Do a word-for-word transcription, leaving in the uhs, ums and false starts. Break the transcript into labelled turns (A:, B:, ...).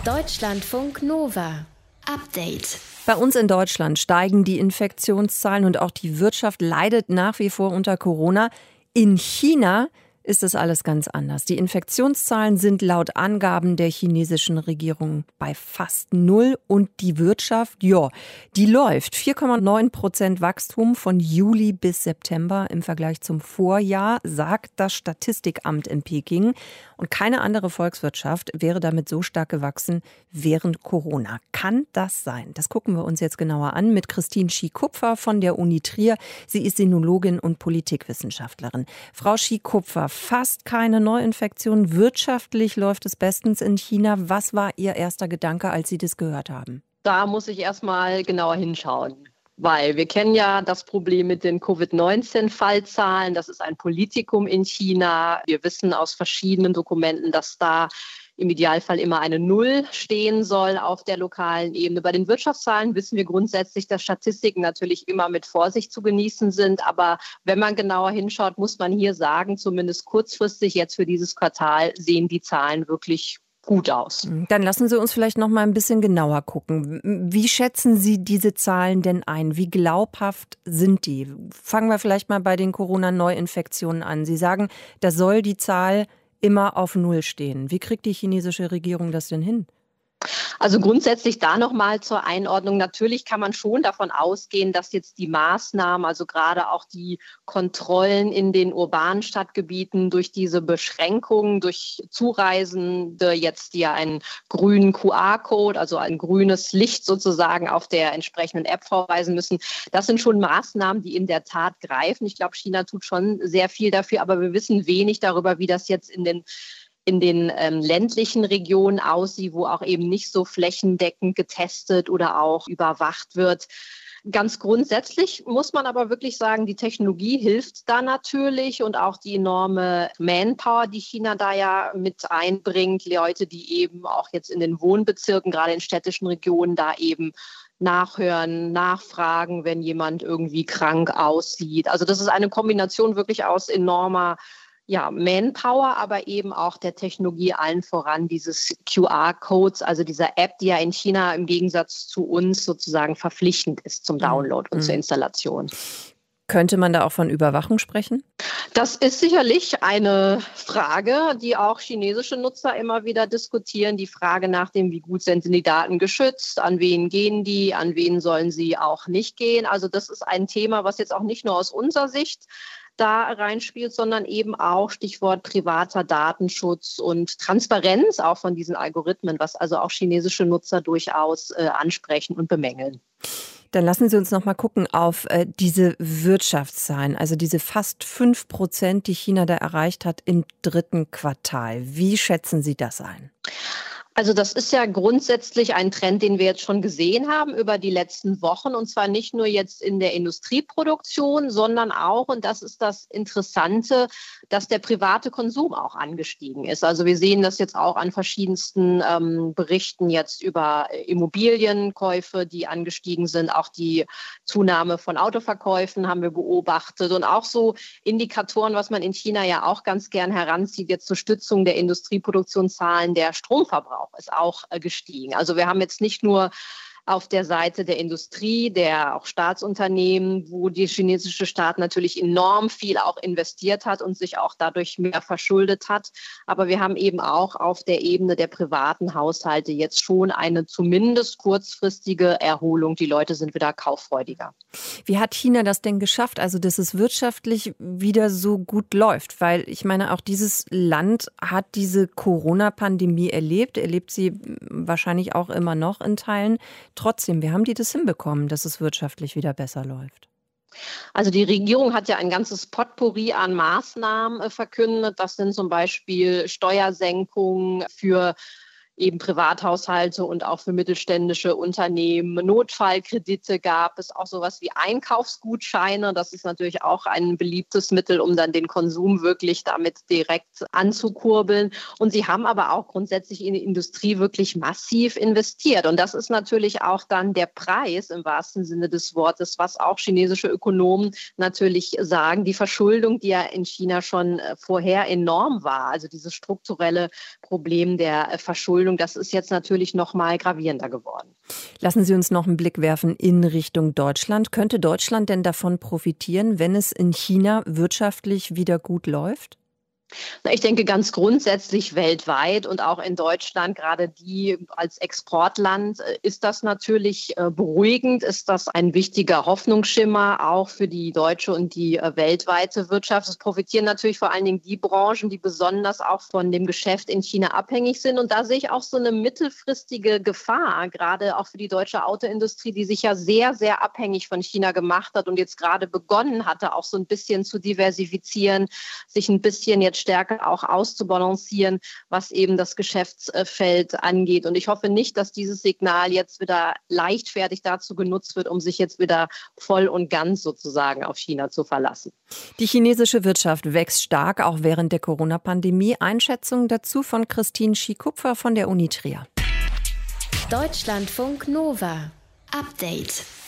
A: Deutschlandfunk Nova. Update.
B: Bei uns in Deutschland steigen die Infektionszahlen und auch die Wirtschaft leidet nach wie vor unter Corona. In China ist das alles ganz anders. Die Infektionszahlen sind laut Angaben der chinesischen Regierung bei fast null und die Wirtschaft, ja, die läuft. vier Komma neun Prozent Wachstum von Juli bis September im Vergleich zum Vorjahr, sagt das Statistikamt in Peking. Und keine andere Volkswirtschaft wäre damit so stark gewachsen während Corona. Kann das sein? Das gucken wir uns jetzt genauer an mit Christine Schie-Kupfer von der Uni Trier. Sie ist Sinologin und Politikwissenschaftlerin. Frau Schie-Kupfer, fast keine Neuinfektionen. Wirtschaftlich läuft es bestens in China. Was war Ihr erster Gedanke, als Sie das gehört haben?
C: Da muss ich erstmal genauer hinschauen. Weil wir kennen ja das Problem mit den Covid neunzehn Fallzahlen. Das ist ein Politikum in China. Wir wissen aus verschiedenen Dokumenten, dass da im Idealfall immer eine Null stehen soll auf der lokalen Ebene. Bei den Wirtschaftszahlen wissen wir grundsätzlich, dass Statistiken natürlich immer mit Vorsicht zu genießen sind. Aber wenn man genauer hinschaut, muss man hier sagen, zumindest kurzfristig jetzt für dieses Quartal sehen die Zahlen wirklich gut aus.
B: Dann lassen Sie uns vielleicht noch mal ein bisschen genauer gucken. Wie schätzen Sie diese Zahlen denn ein? Wie glaubhaft sind die? Fangen wir vielleicht mal bei den Corona-Neuinfektionen an. Sie sagen, da soll die Zahl immer auf Null stehen. Wie kriegt die chinesische Regierung das denn hin?
C: Also grundsätzlich da nochmal zur Einordnung. Natürlich kann man schon davon ausgehen, dass jetzt die Maßnahmen, also gerade auch die Kontrollen in den urbanen Stadtgebieten durch diese Beschränkungen, durch Zureisende jetzt ja einen grünen Q R-Code, also ein grünes Licht sozusagen auf der entsprechenden App vorweisen müssen. Das sind schon Maßnahmen, die in der Tat greifen. Ich glaube, China tut schon sehr viel dafür, aber wir wissen wenig darüber, wie das jetzt in den in den ähm, ländlichen Regionen aussieht, wo auch eben nicht so flächendeckend getestet oder auch überwacht wird. Ganz grundsätzlich muss man aber wirklich sagen, die Technologie hilft da natürlich und auch die enorme Manpower, die China da ja mit einbringt. Leute, die eben auch jetzt in den Wohnbezirken, gerade in städtischen Regionen, da eben nachhören, nachfragen, wenn jemand irgendwie krank aussieht. Also das ist eine Kombination wirklich aus enormer Ja, Manpower, aber eben auch der Technologie allen voran, dieses Q R-Codes, also dieser App, die ja in China im Gegensatz zu uns sozusagen verpflichtend ist zum Download und
B: mhm.
C: zur Installation.
B: Könnte man da auch von Überwachung sprechen?
C: Das ist sicherlich eine Frage, die auch chinesische Nutzer immer wieder diskutieren. Die Frage nach dem, wie gut sind die Daten geschützt, an wen gehen die, an wen sollen sie auch nicht gehen. Also das ist ein Thema, was jetzt auch nicht nur aus unserer Sicht da reinspielt, sondern eben auch Stichwort privater Datenschutz und Transparenz auch von diesen Algorithmen, was also auch chinesische Nutzer durchaus äh, ansprechen und bemängeln.
B: Dann lassen Sie uns noch mal gucken auf äh, diese Wirtschaftszahlen, also diese fast fünf Prozent, die China da erreicht hat im dritten Quartal. Wie schätzen Sie das ein?
C: Also das ist ja grundsätzlich ein Trend, den wir jetzt schon gesehen haben über die letzten Wochen, und zwar nicht nur jetzt in der Industrieproduktion, sondern auch, und das ist das Interessante, dass der private Konsum auch angestiegen ist. Also wir sehen das jetzt auch an verschiedensten ähm, Berichten jetzt über Immobilienkäufe, die angestiegen sind. Auch die Zunahme von Autoverkäufen haben wir beobachtet und auch so Indikatoren, was man in China ja auch ganz gern heranzieht, jetzt zur Stützung der Industrieproduktionszahlen, der Stromverbrauch ist auch gestiegen. Also wir haben jetzt nicht nur auf der Seite der Industrie, der auch Staatsunternehmen, wo die chinesische Staat natürlich enorm viel auch investiert hat und sich auch dadurch mehr verschuldet hat. Aber wir haben eben auch auf der Ebene der privaten Haushalte jetzt schon eine zumindest kurzfristige Erholung. Die Leute sind wieder kauffreudiger.
B: Wie hat China das denn geschafft, also dass es wirtschaftlich wieder so gut läuft? Weil ich meine, auch dieses Land hat diese Corona-Pandemie erlebt, erlebt sie wahrscheinlich auch immer noch in Teilen. Trotzdem, wie haben die das hinbekommen, dass es wirtschaftlich wieder besser läuft?
C: Also die Regierung hat ja ein ganzes Potpourri an Maßnahmen äh, verkündet. Das sind zum Beispiel Steuersenkungen für eben Privathaushalte und auch für mittelständische Unternehmen. Notfallkredite gab es, auch sowas wie Einkaufsgutscheine. Das ist natürlich auch ein beliebtes Mittel, um dann den Konsum wirklich damit direkt anzukurbeln. Und sie haben aber auch grundsätzlich in die Industrie wirklich massiv investiert. Und das ist natürlich auch dann der Preis im wahrsten Sinne des Wortes, was auch chinesische Ökonomen natürlich sagen. Die Verschuldung, die ja in China schon vorher enorm war, also dieses strukturelle Problem der Verschuldung, das ist jetzt natürlich noch mal gravierender geworden.
B: Lassen Sie uns noch einen Blick werfen in Richtung Deutschland. Könnte Deutschland denn davon profitieren, wenn es in China wirtschaftlich wieder gut läuft?
C: Ich denke ganz grundsätzlich weltweit und auch in Deutschland, gerade die als Exportland, ist das natürlich beruhigend, ist das ein wichtiger Hoffnungsschimmer auch für die deutsche und die weltweite Wirtschaft. Es profitieren natürlich vor allen Dingen die Branchen, die besonders auch von dem Geschäft in China abhängig sind. Und da sehe ich auch so eine mittelfristige Gefahr, gerade auch für die deutsche Autoindustrie, die sich ja sehr, sehr abhängig von China gemacht hat und jetzt gerade begonnen hatte, auch so ein bisschen zu diversifizieren, sich ein bisschen jetzt stärker auch auszubalancieren, was eben das Geschäftsfeld angeht. Und ich hoffe nicht, dass dieses Signal jetzt wieder leichtfertig dazu genutzt wird, um sich jetzt wieder voll und ganz sozusagen auf China zu verlassen.
B: Die chinesische Wirtschaft wächst stark, auch während der Corona-Pandemie. Einschätzung dazu von Christine Schikupfer von der Uni Trier.
A: Deutschlandfunk Nova. Update.